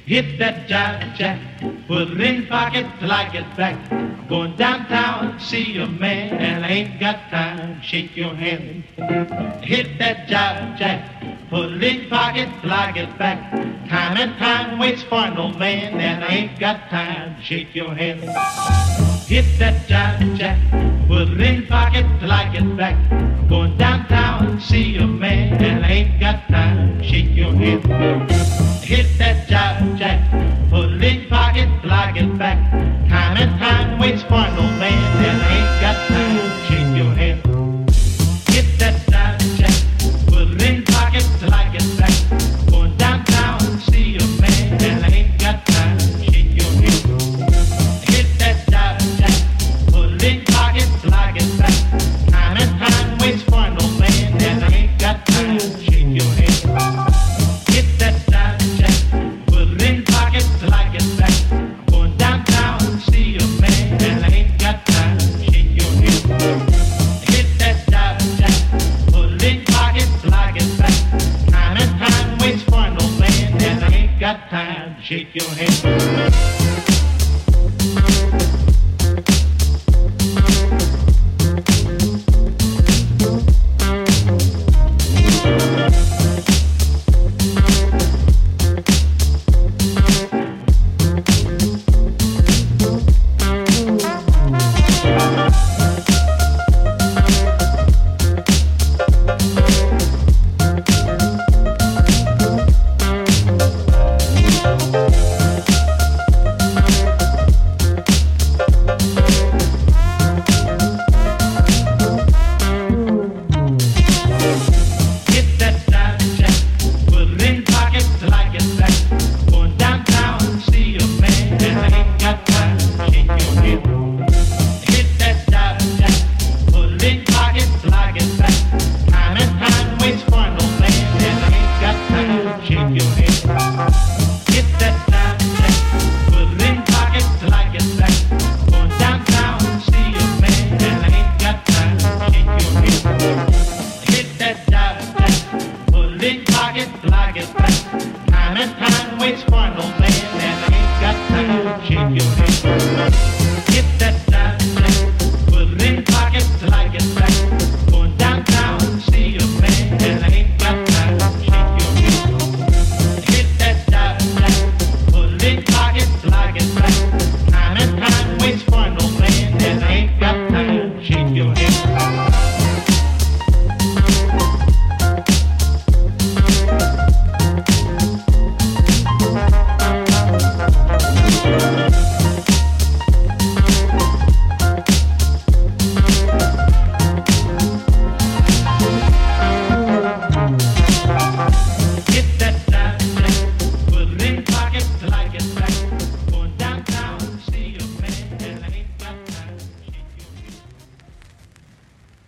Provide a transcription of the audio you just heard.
Hit that jive jack, put it in pocket till I get back. I'm going downtown to see a man, and I ain't got time to shake your hand. Hit that jive jack, put it in pocket till I get back. Time and time waits for no man, and I ain't got time to shake your hand. Hit that jive jack, put it in pocket till I get back. I'm going downtown to see a man, and I ain't got time to shake your hand. Hit that jive jack, put it in pocket till I get back. Time and time waits for no man, and I ain't got time to shake your hand. Hit that jive jack, put it in pocket till I get back. Going downtown to see a man, and I ain't got time to shake your hand. Hit that jive jack, put it in pocket till I get back. Time and time waits for no man, and I ain't got time to shake your hand. Hit that jive jack, put it in pocket till I get back. I'm going downtown to see a man, and I ain't got time to shake your hand. Hit that jive jack, put it in pocket till I get back. Time and time waits for no man, and I ain't got time to shake your hand. Time and time waits for no man, and I ain't got time to shake your hand.